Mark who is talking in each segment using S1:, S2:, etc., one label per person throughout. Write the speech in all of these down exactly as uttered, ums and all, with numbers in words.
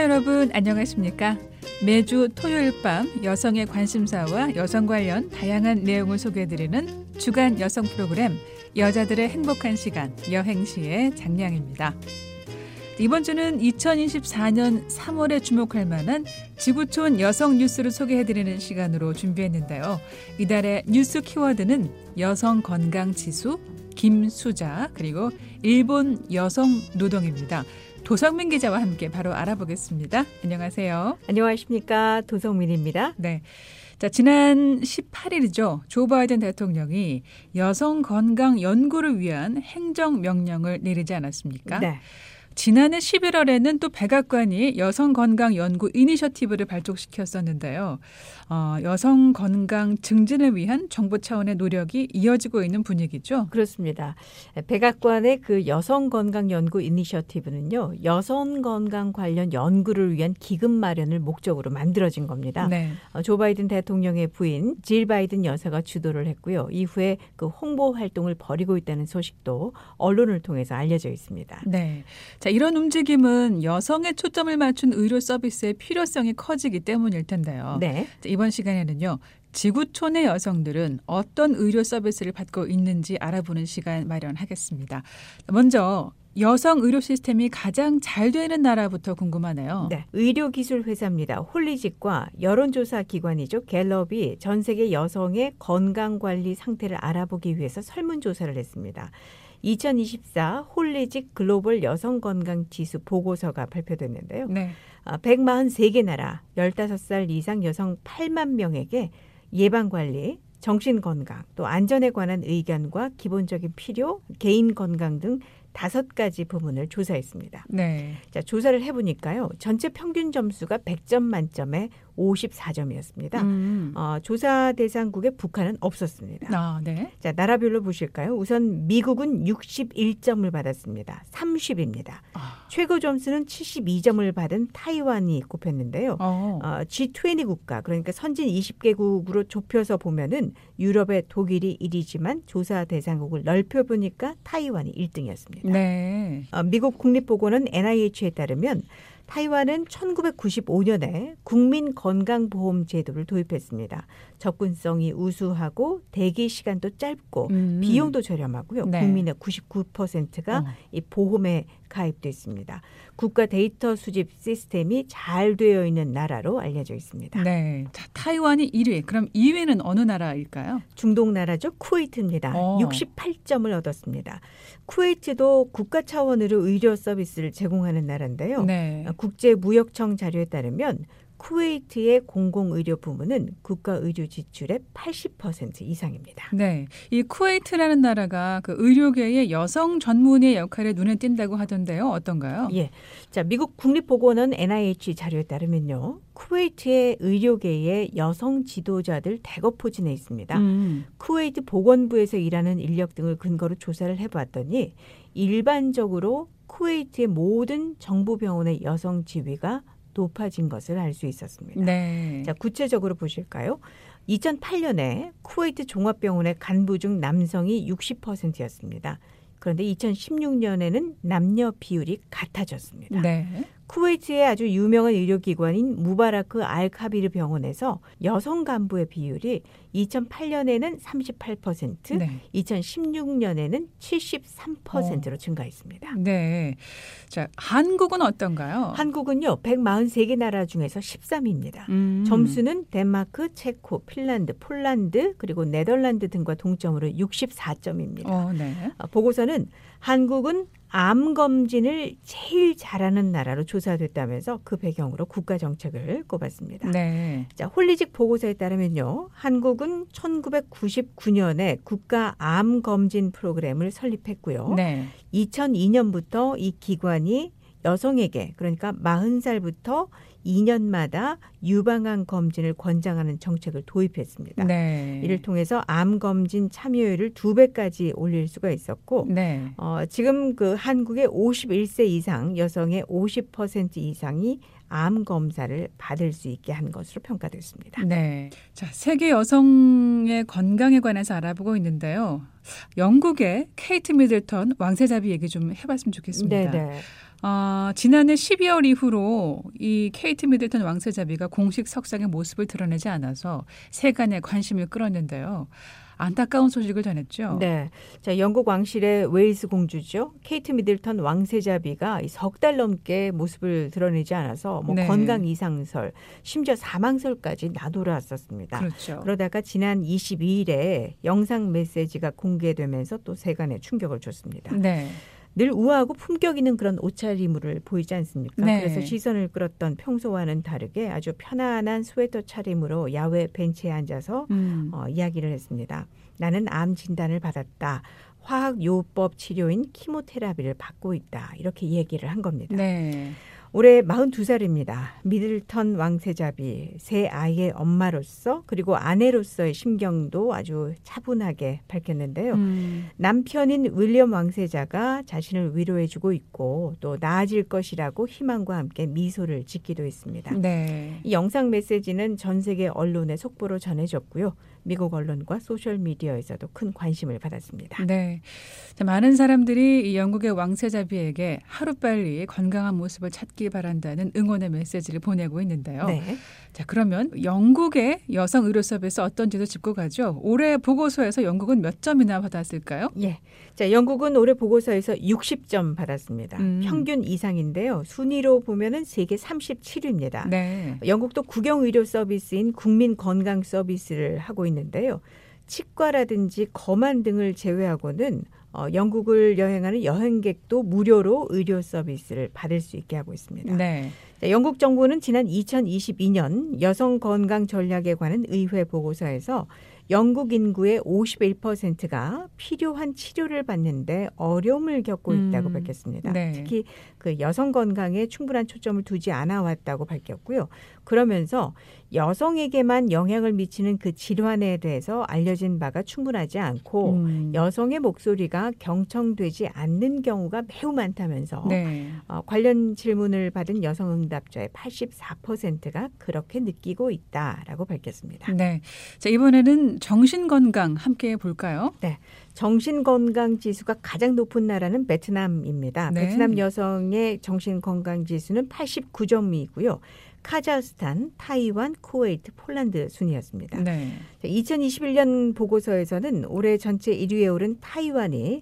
S1: 여러분 안녕하십니까? 매주 토요일 밤 여성의 관심사와 여성 관련 다양한 내용을 소개해드리는 주간 여성 프로그램 여자들의 행복한 시간 여행시의 장량입니다. 이번 주는 이천이십사 년 삼월에 주목할 만한 지구촌 여성 뉴스를 소개해드리는 시간으로 준비했는데요. 이달의 뉴스 키워드는 여성 건강 지수, 김수자, 그리고 일본 여성 노동입니다. 도성민 기자와 함께 바로 알아보겠습니다. 안녕하세요.
S2: 안녕하십니까. 도성민입니다.
S1: 네. 자, 지난 십팔 일이죠. 조 바이든 대통령이 여성 건강 연구를 위한 행정명령을 내리지 않았습니까?
S2: 네.
S1: 지난해 십일월에는 또 백악관이 여성건강연구 이니셔티브를 발족시켰었는데요. 어, 여성 건강 증진을 위한 정부 차원의 노력이 이어지고 있는 분위기죠.
S2: 그렇습니다. 백악관의 그 여성건강연구 이니셔티브는요. 여성건강 관련 연구를 위한 기금 마련을 목적으로 만들어진 겁니다.
S1: 네.
S2: 어, 조 바이든 대통령의 부인 질 바이든 여사가 주도를 했고요. 이후에 그 홍보 활동을 벌이고 있다는 소식도 언론을 통해서 알려져 있습니다.
S1: 네. 자, 이런 움직임은 여성에 초점을 맞춘 의료 서비스의 필요성이 커지기 때문일 텐데요.
S2: 네.
S1: 자, 이번 시간에는요. 지구촌의 여성들은 어떤 의료 서비스를 받고 있는지 알아보는 시간 마련하겠습니다. 먼저 여성 의료 시스템이 가장 잘 되는 나라부터 궁금하네요.
S2: 네. 의료기술 회사입니다. 홀리직과 여론조사 기관이죠. 갤럽이 전 세계 여성의 건강관리 상태를 알아보기 위해서 설문조사를 했습니다. 이천이십사 홀리직 글로벌 여성건강지수 보고서가 발표됐는데요.
S1: 네.
S2: 백사십삼 개 나라 열다섯 살 이상 여성 팔만 명에게 예방관리, 정신건강, 또 안전에 관한 의견과 기본적인 필요, 개인건강 등 다섯 가지 부문을 조사했습니다.
S1: 네.
S2: 자, 조사를 해보니까요. 전체 평균 점수가 백 점 만점에 오십사 점이었습니다.
S1: 음.
S2: 어, 조사 대상국에 북한은 없었습니다.
S1: 아, 네.
S2: 자, 나라별로 보실까요? 우선 미국은 육십일 점을 받았습니다. 삼십입니다.
S1: 아.
S2: 최고 점수는 칠십이 점을 받은 타이완이 꼽혔는데요.
S1: 어.
S2: 어, 지 이십 국가, 그러니까 선진 이십 개국으로 좁혀서 보면은 유럽의 독일이 일 위지만 조사 대상국을 넓혀보니까 타이완이 일 등이었습니다.
S1: 네.
S2: 어, 미국 국립보건원 엔 아이 에이치에 따르면 타이완은 천구백구십오 년에 국민건강보험 제도를 도입했습니다. 접근성이 우수하고 대기 시간도 짧고
S1: 음.
S2: 비용도 저렴하고요.
S1: 네.
S2: 국민의 구십구 퍼센트가
S1: 어.
S2: 이 보험에 가입돼 있습니다. 국가 데이터 수집 시스템이 잘 되어 있는 나라로 알려져 있습니다.
S1: 네. 자, 타이완이 일 위. 그럼 이 위는 어느 나라일까요?
S2: 중동 나라죠. 쿠웨이트입니다.
S1: 어.
S2: 육십팔 점을 얻었습니다. 쿠웨이트도 국가 차원으로 의료 서비스를 제공하는 나라인데요.
S1: 네.
S2: 국제무역청 자료에 따르면 쿠웨이트의 공공의료 부문은 국가의료 지출의 팔십 퍼센트 이상입니다.
S1: 네, 이 쿠웨이트라는 나라가 그 의료계의 여성 전문의 역할에 눈에 띈다고 하던데요. 어떤가요?
S2: 예, 자 미국 국립보건원 엔 아이 에이치 자료에 따르면요, 쿠웨이트의 의료계의 여성 지도자들 대거 포진해 있습니다.
S1: 음.
S2: 쿠웨이트 보건부에서 일하는 인력 등을 근거로 조사를 해봤더니 일반적으로 쿠웨이트의 모든 정부 병원의 여성 지위가 높아진 것을 알 수 있었습니다.
S1: 네.
S2: 자, 구체적으로 보실까요? 이천팔 년에 쿠웨이트 종합병원의 간부 중 남성이 육십 퍼센트였습니다. 그런데 이천십육 년에는 남녀 비율이 같아졌습니다.
S1: 네.
S2: 쿠웨이트의 아주 유명한 의료기관인 무바라크 알카비르 병원에서 여성 간부의 비율이 이천팔 년에는 삼십팔 퍼센트,
S1: 네.
S2: 이천십육 년에는 칠십삼 퍼센트로
S1: 어.
S2: 증가했습니다.
S1: 네. 자, 한국은 어떤가요?
S2: 한국은요, 백사십삼 개 나라 중에서 십삼 위입니다.
S1: 음.
S2: 점수는 덴마크, 체코, 핀란드, 폴란드, 그리고 네덜란드 등과 동점으로 육십사 점입니다.
S1: 어, 네.
S2: 보고서는 한국은 암 검진을 제일 잘하는 나라로 조사됐다면서 그 배경으로 국가 정책을 꼽았습니다.
S1: 네.
S2: 자, 홀리직 보고서에 따르면요, 한국은 천구백구십구 년에 국가 암 검진 프로그램을 설립했고요.
S1: 네.
S2: 이천이 년부터 이 기관이 여성에게, 그러니까 마흔 살부터 이 년마다 유방암 검진을 권장하는 정책을 도입했습니다.
S1: 네.
S2: 이를 통해서 암 검진 참여율을 두 배까지 올릴 수가 있었고,
S1: 네.
S2: 어, 지금 그 한국의 오십일 세 이상 여성의 오십 퍼센트 이상이 암 검사를 받을 수 있게 한 것으로 평가됐습니다.
S1: 네. 자, 세계 여성의 건강에 관해서 알아보고 있는데요. 영국의 케이트 미들턴 왕세자비 얘기 좀 해봤으면 좋겠습니다.
S2: 네네.
S1: 어, 지난해 십이월 이후로 이 케이트 미들턴 왕세자비가 공식 석상의 모습을 드러내지 않아서 세간의 관심을 끌었는데요. 안타까운 소식을 전했죠.
S2: 네, 자 영국 왕실의 웨일스 공주죠. 케이트 미들턴 왕세자비가 석 달 넘게 모습을 드러내지 않아서 뭐
S1: 네.
S2: 건강 이상설, 심지어 사망설까지 나돌아왔었습니다.
S1: 그렇죠.
S2: 그러다가 지난 이십이일에 영상 메시지가 공개되면서 또 세간에 충격을 줬습니다.
S1: 네.
S2: 늘 우아하고 품격 있는 그런 옷차림을 보이지 않습니까?
S1: 네.
S2: 그래서 시선을 끌었던 평소와는 다르게 아주 편안한 스웨터 차림으로 야외 벤치에 앉아서
S1: 음.
S2: 어, 이야기를 했습니다. 나는 암 진단을 받았다. 화학요법 치료인 키모테라피를 받고 있다. 이렇게 얘기를 한 겁니다.
S1: 네.
S2: 올해 마흔두 살입니다. 미들턴 왕세자비, 세 아이의 엄마로서 그리고 아내로서의 심경도 아주 차분하게 밝혔는데요.
S1: 음.
S2: 남편인 윌리엄 왕세자가 자신을 위로해주고 있고 또 나아질 것이라고 희망과 함께 미소를 짓기도 했습니다.
S1: 네.
S2: 이 영상 메시지는 전 세계 언론에 속보로 전해졌고요. 미국 언론과 소셜미디어에서도 큰 관심을 받았습니다.
S1: 네. 자, 많은 사람들이 이 영국의 왕세자비에게 하루빨리 건강한 모습을 찾길 바란다는 응원의 메시지를 보내고 있는데요.
S2: 네.
S1: 자, 그러면 영국의 여성 의료 서비스 어떤지도 짚고 가죠. 올해 보고서에서 영국은 몇 점이나 받았을까요?
S2: 예. 자, 영국은 올해 보고서에서 육십 점 받았습니다.
S1: 음.
S2: 평균 이상인데요. 순위로 보면은 세계 삼십칠 위입니다.
S1: 네.
S2: 영국도 국영 의료 서비스인 국민 건강 서비스를 하고 있는데요. 치과라든지 검안 등을 제외하고는 어, 영국을 여행하는 여행객도 무료로 의료 서비스를 받을 수 있게 하고 있습니다.
S1: 네.
S2: 자, 영국 정부는 지난 이천이십이년 여성 건강 전략에 관한 의회 보고서에서 영국 인구의 오십일 퍼센트가 필요한 치료를 받는데 어려움을 겪고 있다고
S1: 음,
S2: 밝혔습니다.
S1: 네.
S2: 특히 그 여성 건강에 충분한 초점을 두지 않아 왔다고 밝혔고요. 그러면서 여성에게만 영향을 미치는 그 질환에 대해서 알려진 바가 충분하지 않고
S1: 음.
S2: 여성의 목소리가 경청되지 않는 경우가 매우 많다면서
S1: 네.
S2: 어, 관련 질문을 받은 여성 응답자의 팔십사 퍼센트가 그렇게 느끼고 있다라고 밝혔습니다.
S1: 네. 자, 이번에는 정신건강 함께 볼까요?
S2: 정신건강 지수가 가장 높은 나라는 베트남입니다.
S1: 네.
S2: 베트남 여성의 정신건강 지수는 팔십구 점이고요. 카자흐스탄, 타이완, 쿠웨이트, 폴란드 순이었습니다.
S1: 네.
S2: 이천이십일년 보고서에서는 올해 전체 일 위에 오른 타이완이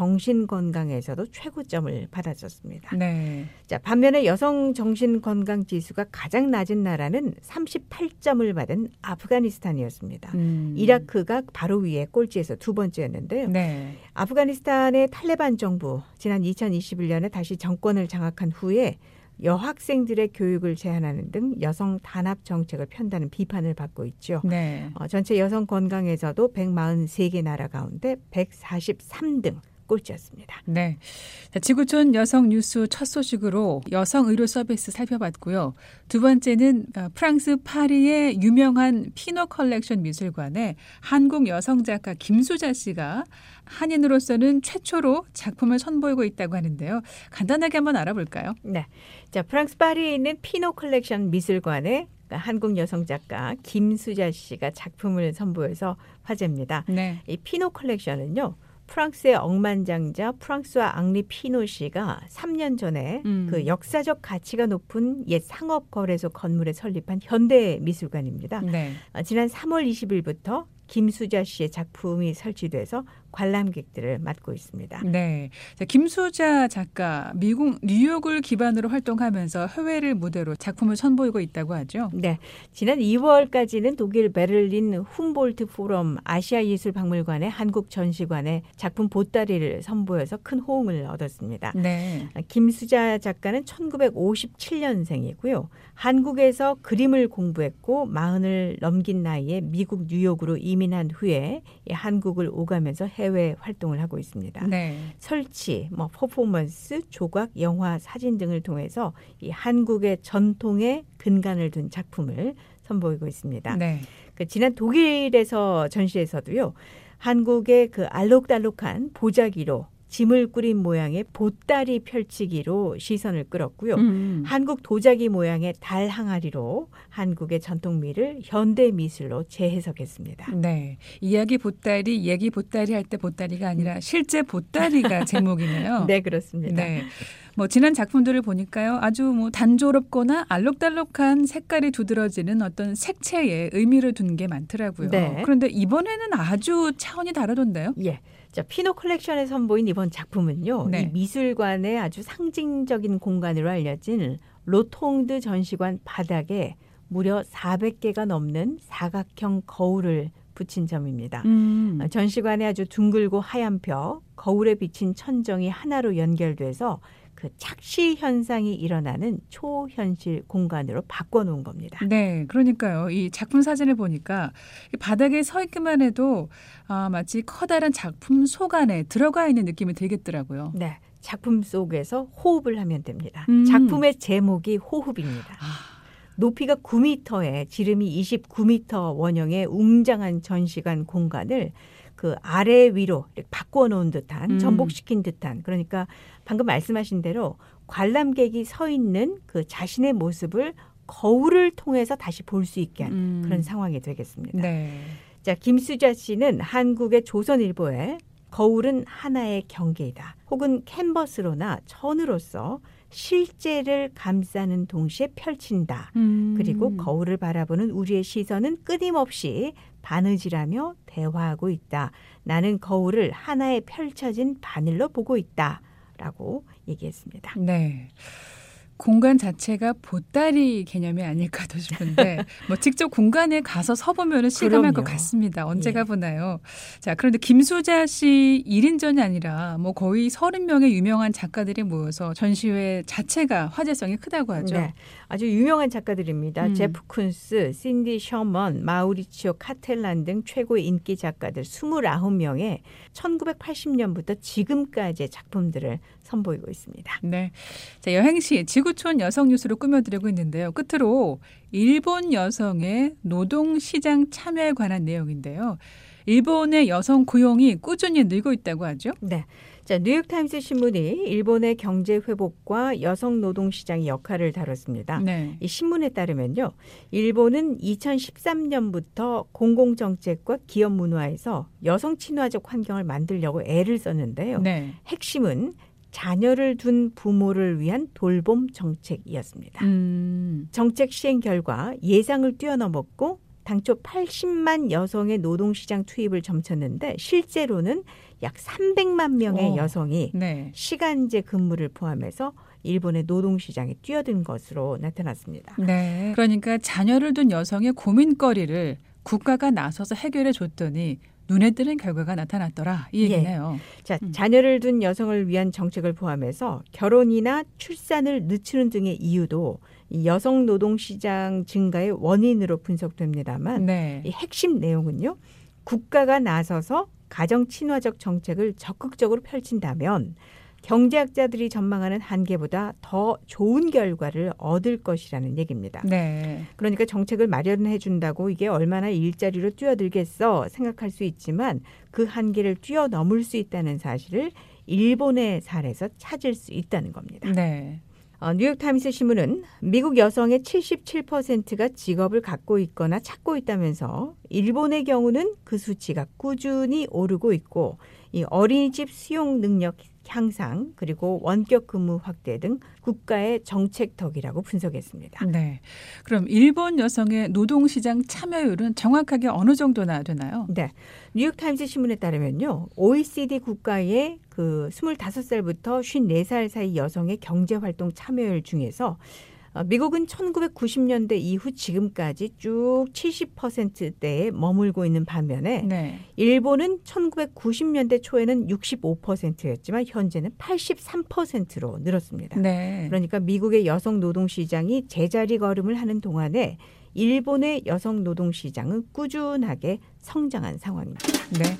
S2: 정신건강에서도 최고점을 받았었습니다.
S1: 네.
S2: 자, 반면에 여성 정신건강 지수가 가장 낮은 나라는 삼십팔 점을 받은 아프가니스탄이었습니다.
S1: 음.
S2: 이라크가 바로 위에 꼴찌에서 두 번째였는데요.
S1: 네.
S2: 아프가니스탄의 탈레반 정부 지난 이천이십일년에 다시 정권을 장악한 후에 여학생들의 교육을 제한하는 등 여성 단합 정책을 편다는 비판을 받고 있죠.
S1: 네.
S2: 어, 전체 여성 건강에서도 백사십삼 개 나라 가운데 백사십삼 등 꼴찌였습니다.
S1: 네. 자, 지구촌 여성 뉴스 첫 소식으로 여성 의료 서비스 살펴봤고요. 두 번째는 프랑스 파리의 유명한 피노 컬렉션 미술관에 한국 여성 작가 김수자 씨가 한인으로서는 최초로 작품을 선보이고 있다고 하는데요. 간단하게 한번 알아볼까요?
S2: 네. 자, 프랑스 파리에 있는 피노 컬렉션 미술관에 한국 여성 작가 김수자 씨가 작품을 선보여서 화제입니다.
S1: 네.
S2: 이 피노 컬렉션은요. 프랑스의 억만장자 프랑스와 앙리 피노 씨가 삼 년 전에
S1: 음.
S2: 그 역사적 가치가 높은 옛 상업거래소 건물에 설립한 현대 미술관입니다.
S1: 네.
S2: 어, 지난 삼월 이십일부터 김수자 씨의 작품이 설치돼서 관람객들을 맡고 있습니다.
S1: 네. 자, 김수자 작가 미국 뉴욕을 기반으로 활동하면서 해외를 무대로 작품을 선보이고 있다고 하죠.
S2: 네, 지난 이월까지는 독일 베를린 훔볼트 포럼 아시아예술박물관의 한국 전시관에 작품 보따리를 선보여서 큰 호응을 얻었습니다.
S1: 네.
S2: 김수자 작가는 천구백오십칠년생이고요. 한국에서 그림을 공부했고 마흔을 넘긴 나이에 미국 뉴욕으로 이민한 후에 한국을 오가면서 해외 활동을 하고 있습니다.
S1: 네.
S2: 설치, 뭐 퍼포먼스, 조각, 영화, 사진 등을 통해서 이 한국의 전통에 근간을 둔 작품을 선보이고 있습니다.
S1: 네.
S2: 그 지난 독일에서 전시에서도요. 한국의 그 알록달록한 보자기로 짐을 꾸린 모양의 보따리 펼치기로 시선을 끌었고요.
S1: 음.
S2: 한국 도자기 모양의 달 항아리로 한국의 전통미를 현대 미술로 재해석했습니다.
S1: 네, 이야기 보따리, 얘기 보따리 할 때 보따리가 아니라 실제 보따리가 제목이네요.
S2: 네, 그렇습니다.
S1: 네. 뭐 지난 작품들을 보니까요, 아주 뭐 단조롭거나 알록달록한 색깔이 두드러지는 어떤 색채에 의미를 둔 게 많더라고요.
S2: 네.
S1: 그런데 이번에는 아주 차원이 다르던데요.
S2: 예. 자, 피노 컬렉션에 선보인 이번 작품은요.
S1: 네.
S2: 이 미술관의 아주 상징적인 공간으로 알려진 로통드 전시관 바닥에 무려 사백 개가 넘는 사각형 거울을 붙인 점입니다.
S1: 음.
S2: 전시관의 아주 둥글고 하얀 벽, 거울에 비친 천정이 하나로 연결돼서 그 착시 현상이 일어나는 초현실 공간으로 바꿔놓은 겁니다.
S1: 네, 그러니까요. 이 작품 사진을 보니까 이 바닥에 서 있기만 해도 아, 마치 커다란 작품 속 안에 들어가 있는 느낌이 들겠더라고요.
S2: 네, 작품 속에서 호흡을 하면 됩니다.
S1: 음.
S2: 작품의 제목이 호흡입니다.
S1: 아.
S2: 높이가 구 미터에 지름이 이십구 미터 원형의 웅장한 전시관 공간을 그 아래 위로 이렇게 바꿔놓은 듯한
S1: 음.
S2: 전복시킨 듯한 그러니까 방금 말씀하신 대로 관람객이 서 있는 그 자신의 모습을 거울을 통해서 다시 볼 수 있게 한
S1: 음.
S2: 그런 상황이 되겠습니다.
S1: 네.
S2: 자, 김수자 씨는 한국의 조선일보에 거울은 하나의 경계이다. 혹은 캔버스로나 천으로서 실제를 감싸는 동시에 펼친다.
S1: 음.
S2: 그리고 거울을 바라보는 우리의 시선은 끊임없이 바느질하며 대화하고 있다. 나는 거울을 하나의 펼쳐진 바늘로 보고 있다. 라고 얘기했습니다.
S1: 네. 공간 자체가 보따리 개념이 아닐까도 싶은데 뭐 직접 공간에 가서 서보면 실감할 것
S2: 그럼요.
S1: 같습니다. 언제
S2: 예.
S1: 가보나요? 자, 그런데 김수자 씨 일 인전이 아니라 뭐 거의 서른 명의 유명한 작가들이 모여서 전시회 자체가 화제성이 크다고 하죠.
S2: 네, 아주 유명한 작가들입니다.
S1: 음.
S2: 제프 쿤스, 신디 셔먼, 마우리치오 카텔란 등 최고의 인기 작가들 이십구 명의 천구백팔십 년부터 지금까지의 작품들을 선보이고 있습니다.
S1: 네. 자, 여행시 지구촌 여성 뉴스로 꾸며드리고 있는데요. 끝으로 일본 여성의 노동시장 참여에 관한 내용인데요. 일본의 여성 고용이 꾸준히 늘고 있다고 하죠.
S2: 네. 자, 뉴욕타임스 신문이 일본의 경제 회복과 여성 노동 시장의 역할을 다뤘습니다.
S1: 네.
S2: 이 신문에 따르면요. 일본은 이천십삼 년부터 공공정책과 기업 문화에서 여성 친화적 환경을 만들려고 애를 썼는데요.
S1: 네.
S2: 핵심은 자녀를 둔 부모를 위한 돌봄 정책이었습니다.
S1: 음.
S2: 정책 시행 결과 예상을 뛰어넘었고 당초 팔십만 여성의 노동시장 투입을 점쳤는데 실제로는 약 삼백만 명의
S1: 오.
S2: 여성이
S1: 네.
S2: 시간제 근무를 포함해서 일본의 노동시장에 뛰어든 것으로 나타났습니다.
S1: 네. 그러니까 자녀를 둔 여성의 고민거리를 국가가 나서서 해결해 줬더니 눈에 띄는 결과가 나타났더라. 이 얘기네요.
S2: 자,
S1: 음.
S2: 자녀를 둔 여성을 위한 정책을 포함해서 결혼이나 출산을 늦추는 등의 이유도 이 여성 노동시장 증가의 원인으로 분석됩니다만
S1: 네.
S2: 이 핵심 내용은요. 국가가 나서서 가정 친화적 정책을 적극적으로 펼친다면 경제학자들이 전망하는 한계보다 더 좋은 결과를 얻을 것이라는 얘기입니다.
S1: 네.
S2: 그러니까 정책을 마련해 준다고 이게 얼마나 일자리로 뛰어들겠어 생각할 수 있지만 그 한계를 뛰어넘을 수 있다는 사실을 일본의 사례에서 찾을 수 있다는 겁니다.
S1: 네.
S2: 어, 뉴욕타임스 신문은 미국 여성의 칠십칠 퍼센트가 직업을 갖고 있거나 찾고 있다면서 일본의 경우는 그 수치가 꾸준히 오르고 있고 이 어린이집 수용 능력 향상 그리고 원격 근무 확대 등 국가의 정책 덕이라고 분석했습니다.
S1: 네. 그럼 일본 여성의 노동시장 참여율은 정확하게 어느 정도나 되나요?
S2: 네. 뉴욕타임스 신문에 따르면요. 오이시디 국가의 그 스물다섯 살부터 쉰네 살 사이 여성의 경제활동 참여율 중에서 미국은 천구백구십 년대 이후 지금까지 쭉 칠십 퍼센트대에 머물고 있는 반면에
S1: 네.
S2: 일본은 천구백구십 년대 초에는 육십오 퍼센트였지만 현재는 팔십삼 퍼센트로 늘었습니다.
S1: 네.
S2: 그러니까 미국의 여성 노동시장이 제자리 걸음을 하는 동안에 일본의 여성 노동시장은 꾸준하게 성장한 상황입니다.
S1: 네.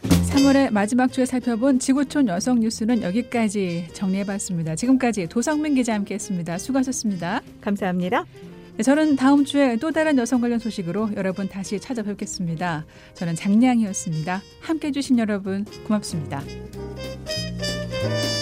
S1: 삼월의 마지막 주에 살펴본 지구촌 여성 뉴스는 여기까지 정리해봤습니다. 지금까지 도성민 기자 함께했습니다. 수고하셨습니다.
S2: 감사합니다.
S1: 네, 저는 다음 주에 또 다른 여성 관련 소식으로 여러분 다시 찾아뵙겠습니다. 저는 장량이었습니다. 함께해 주신 여러분 고맙습니다.
S2: 네.